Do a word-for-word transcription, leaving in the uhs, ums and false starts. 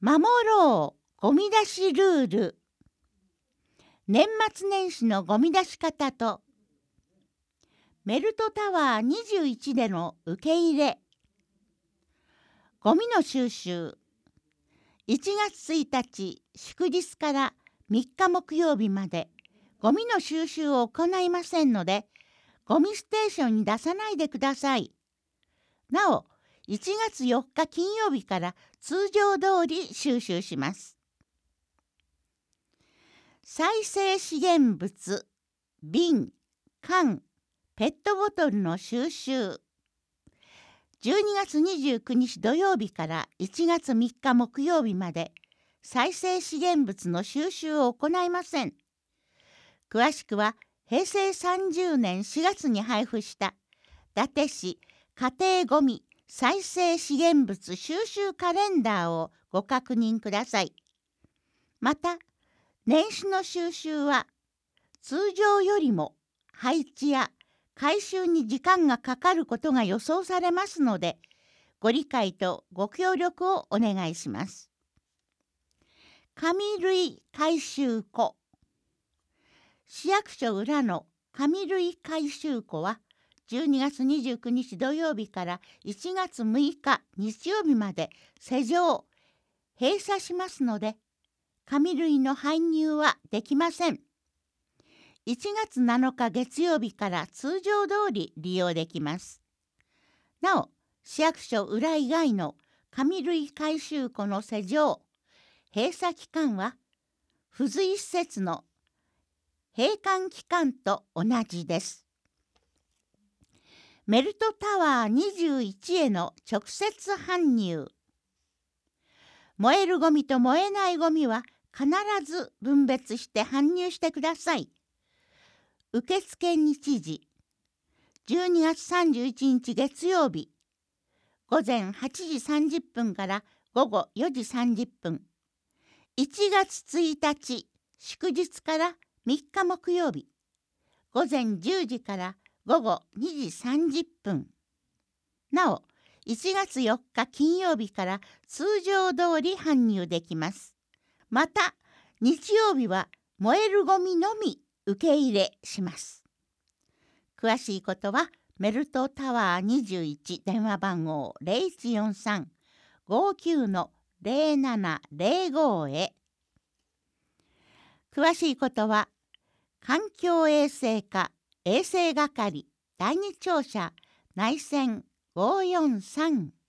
守ろうゴミ出しルール。年末年始のゴミ出し方とメルトタワーにじゅういちでの受け入れ。ゴミの収集。いちがつついたち祝日からみっか木曜日までゴミの収集を行いませんので、ゴミステーションに出さないでください。なお、いちがつよっか金曜日から通常通り収集します。再生資源物、瓶、缶、ペットボトルの収集。じゅうにがつにじゅうくにち土曜日からいちがつみっか木曜日まで再生資源物の収集を行いません。詳しくはへいせいさんじゅうねんしがつに配布した伊達市家庭ごみ再生資源物収集カレンダーをご確認ください。また、年始の収集は通常よりも配置や回収に時間がかかることが予想されますので、ご理解とご協力をお願いします。紙類回収庫。市役所裏の紙類回収庫はじゅうにがつにじゅうくにち土曜日からいちがつむいか日曜日まで施錠、閉鎖しますので、紙類の搬入はできません。いちがつなのか月曜日から通常通り利用できます。なお、市役所裏以外の紙類回収庫の施錠、閉鎖期間は付随施設の閉館期間と同じです。メルトタワーにじゅういちへの直接搬入。燃えるゴミと燃えないゴミは必ず分別して搬入してください。受付日時、じゅうにがつさんじゅういちにち月曜日、ごぜんはちじさんじゅっぷんからごごよじさんじゅっぷん。いちがつついたち祝日からみっか木曜日、ごぜんじゅうじからごごにじさんじゅっぷん。なお、いちがつよっか金曜日から通常通り搬入できます。また、日曜日は燃えるゴミのみ受け入れします。詳しいことはメルトタワーにじゅういち電話番号 ゼロいちよんさん ごきゅう ゼロななゼロご へ。詳しいことは環境衛生課衛生係だいに庁舎内線ごよんさん